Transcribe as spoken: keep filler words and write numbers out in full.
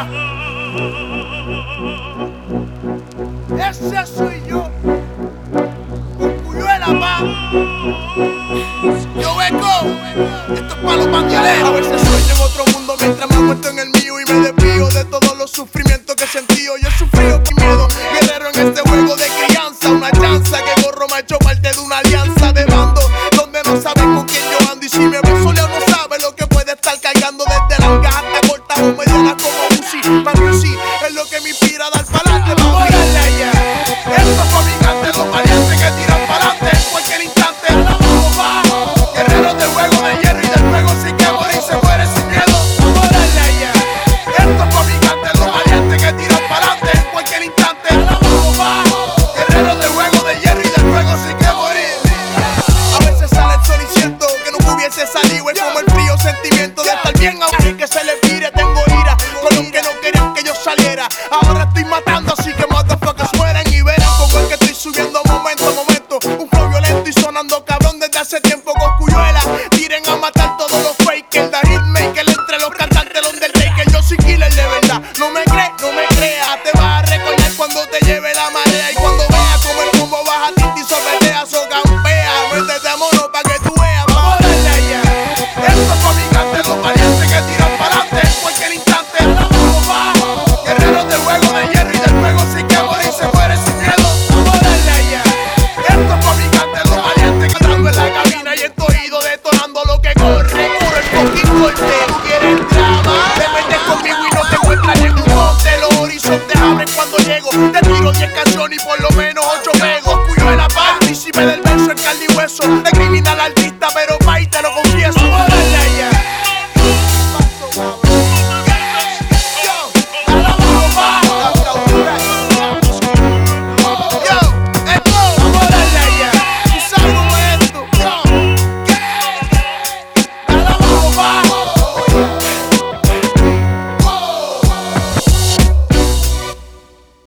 ya. Ese soy yo. Cuyuela, pa. Yo vengo. Esto es pa' los bandoleros. A veces sueño en otro mundo mientras me acuesto en el mío y me desvío de todos los sufrimientos que he sentido. Yo he sufrido sin miedo, guerrero en este juego de crianza. Una chanza que gorro me ha hecho parte de una alianza de bando donde no saben con quién yo ando. Y si me ve soleo no sabe lo que puede estar cargando desde largas hasta cortas o medianas como Uzi. Manusi es lo que me inspira a dar pa'lante. Vamos a darle allá. Esto fue mi cante, los valientes que tiran pa'lante en cualquier instante. Vamos, vamos. Guerreros del juego de hierro y del juego sin que morir se muere sin miedo. Vamos a darle allá. Esto fue mi cante, los valientes que tiran pa'lante en cualquier instante. Vamos, vamos. Guerreros del juego de hierro y del juego sin que morir. A veces sale el sol y siento que nunca hubiese salido. Es como el frío sentimiento de estar bien aunque que se le pire. Tengo ira con los que no querían que yo saliera. Ahora estoy matando así que motherfuckers mueren y verán como es que estoy subiendo momento a momento. Un flow violento y sonando cabrón desde hace tiempo con Cuyuela. Tiren a matar todos los fakers, the hitmaker entre los cantantes, los undertaker. Yo soy killer de verdad, no me crees, no me creas. Te vas a recordar cuando te lleve la marea y cuando veas como el rumbo baja tinta y sorbeteas o campea. Métete a mono pa' que tú veas, vamos a darle allá. Esto fue mi cante, los valientes que tiran pa'lante en cualquier instante. Vamos, vamos. Guerreros del juego de hierro y del juego sin que morir se muere sin miedo. Vamos a darle allá. Esto fue mi cante, los valientes cantando en la cabina y en tu oído detonando lo que corre. Puro el fucking corte, tú quieres drama. Te metes conmigo y no te encuentras en un monte. Los horizontes abren cuando llego. Te tiro diez canciones y por lo menos ocho pegos. Cuyuela, pa, príncipe del verso en carne y hueso. De criminal artista, pero pa' y te lo confieso. Vamos a darle allá. Vamos,